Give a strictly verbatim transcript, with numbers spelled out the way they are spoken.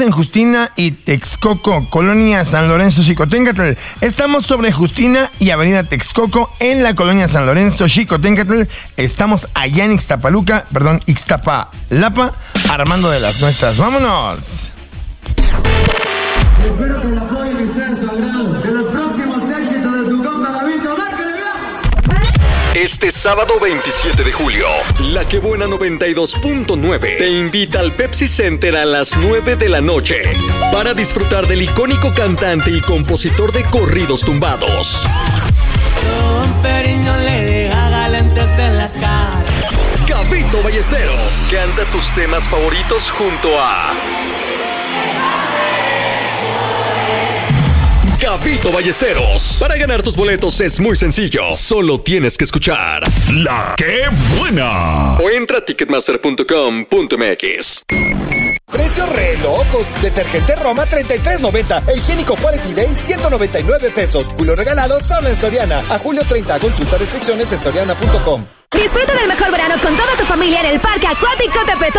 En Justina y Texcoco, Colonia San Lorenzo, Xicoténcatl. Estamos sobre Justina y Avenida Texcoco en la Colonia San Lorenzo, Xicoténcatl. Estamos allá en Ixtapaluca, perdón, Ixtapalapa, armando de las nuestras. ¡Vámonos! Espero que la apoyen y sean su agrado. De los próximos éxitos de su compa Gabito, ¡márquenle bien! Este sábado veintisiete de julio, La Que Buena noventa y dos punto nueve te invita al Pepsi Center a las nueve de la noche para disfrutar del icónico cantante y compositor de corridos tumbados. No le deja galantes en la cara. Gabito Ballesteros canta tus temas favoritos junto a Gabito Ballesteros. Para ganar tus boletos es muy sencillo. Solo tienes que escuchar La Que Buena o entra a ticketmaster punto com punto m x. Precios re locos. Detergente Roma treinta y tres noventa. E higiénico Quality Day ciento noventa y nueve pesos. Julio regalado solo en Soriana. A julio treinta. Consulta restricciones en soriana punto com. Disfruta del mejor verano con toda tu familia en el Parque Acuático Tepetongo.